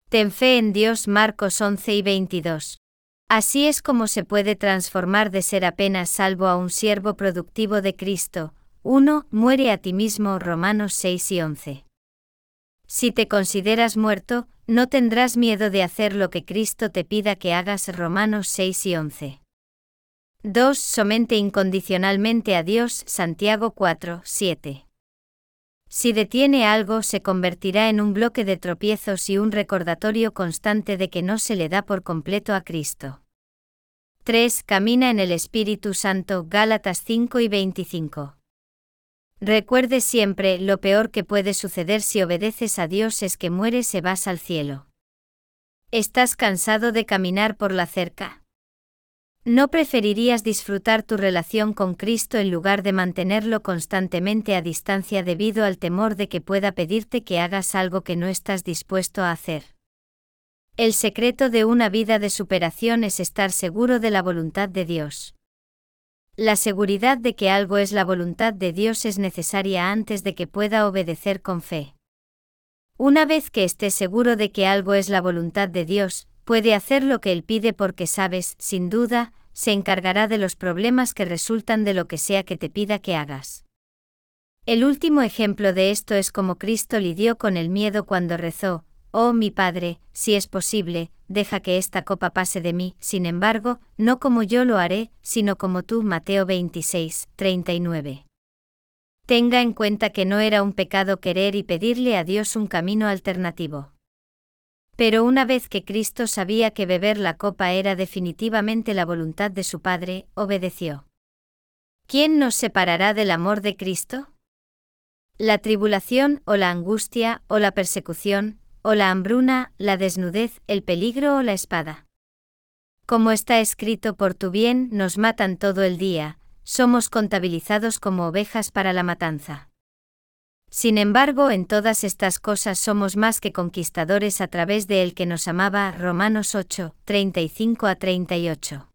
Ten fe en Dios. Marcos 11:22. Así es como se puede transformar de ser apenas salvo a un siervo productivo de Cristo. 1. Muere a ti mismo. Romanos 6:11. Si te consideras muerto, no tendrás miedo de hacer lo que Cristo te pida que hagas. Romanos 6:11. 2. Somente incondicionalmente a Dios. Santiago 4:7. Si detiene algo, se convertirá en un bloque de tropiezos y un recordatorio constante de que no se le da por completo a Cristo. 3. Camina en el Espíritu Santo. Gálatas 5:25. Recuerde siempre, lo peor que puede suceder si obedeces a Dios es que mueres y vas al cielo. ¿Estás cansado de caminar por la cerca? ¿No preferirías disfrutar tu relación con Cristo en lugar de mantenerlo constantemente a distancia debido al temor de que pueda pedirte que hagas algo que no estás dispuesto a hacer? El secreto de una vida de superación es estar seguro de la voluntad de Dios. La seguridad de que algo es la voluntad de Dios es necesaria antes de que pueda obedecer con fe. Una vez que estés seguro de que algo es la voluntad de Dios, puede hacer lo que Él pide porque sabes, sin duda, se encargará de los problemas que resultan de lo que sea que te pida que hagas. El último ejemplo de esto es cómo Cristo lidió con el miedo cuando rezó: «Oh mi Padre, si es posible, deja que esta copa pase de mí, sin embargo, no como yo lo haré, sino como tú». Mateo 26:39. Tenga en cuenta que no era un pecado querer y pedirle a Dios un camino alternativo. Pero una vez que Cristo sabía que beber la copa era definitivamente la voluntad de su Padre, obedeció. ¿Quién nos separará del amor de Cristo? La tribulación, o la angustia, o la persecución, o la hambruna, la desnudez, el peligro o la espada. Como está escrito: por tu bien nos matan todo el día, somos contabilizados como ovejas para la matanza. Sin embargo, en todas estas cosas somos más que conquistadores a través de El que nos amaba. Romanos 8:35-38.